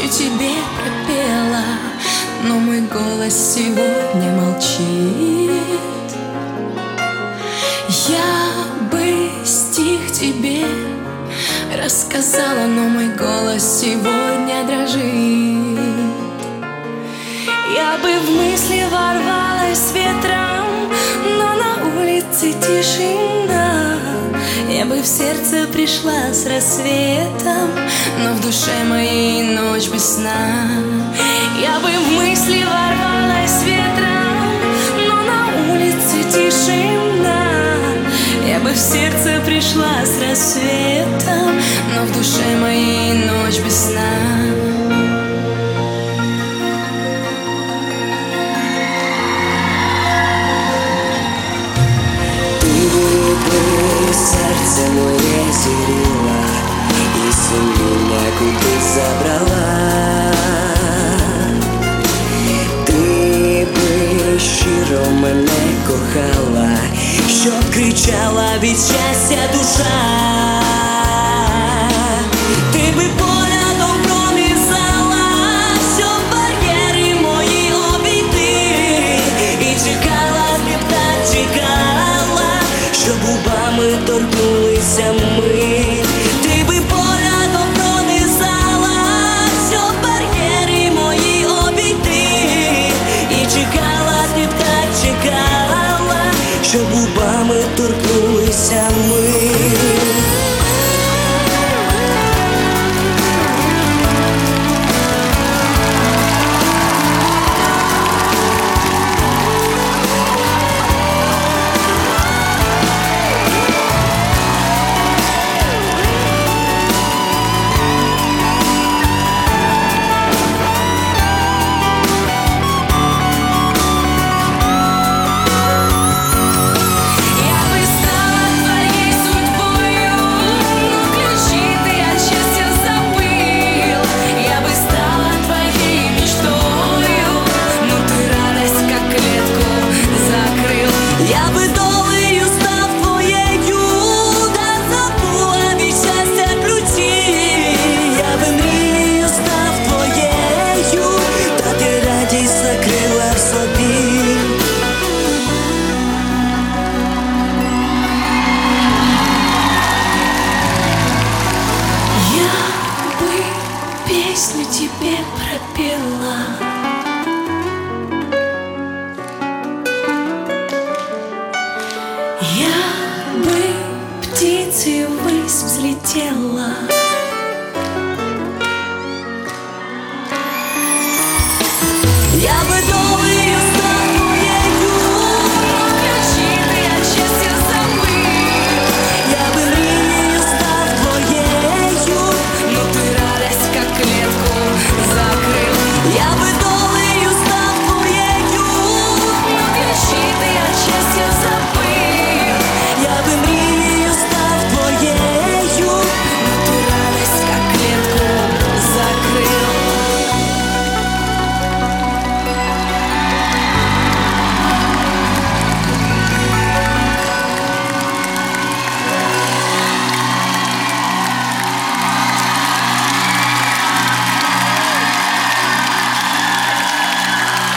тебе пропела, но мой голос сегодня молчит. Я бы стих тебе рассказала, но мой голос сегодня дрожит. Я бы в мысли ворвалась ветром, но на улице тишина. Я бы в сердце пришла с рассветом, но в душе моей ночь без сна. Я бы в мысли ворвалась ветром, но на улице тишина. Я бы в сердце пришла с рассветом, но в душе моей ночь без сна. Сердце моє зіріла, і сумніняку ти забрала. Ти би щиро мене кохала, щоб кричала від щастя душа. Ти би поглядом пронизала, щоб бар'єри мої обійти, і чекала, так чекала, щоб губами торкнулися ми. Ти би поглядом пронизала, щоб бар'єри мої обійти, і чекала, ти б так чекала, щоб губами торкнулися ми. Песню тебе пропела, я бы птицей ввысь взлетела. Я бы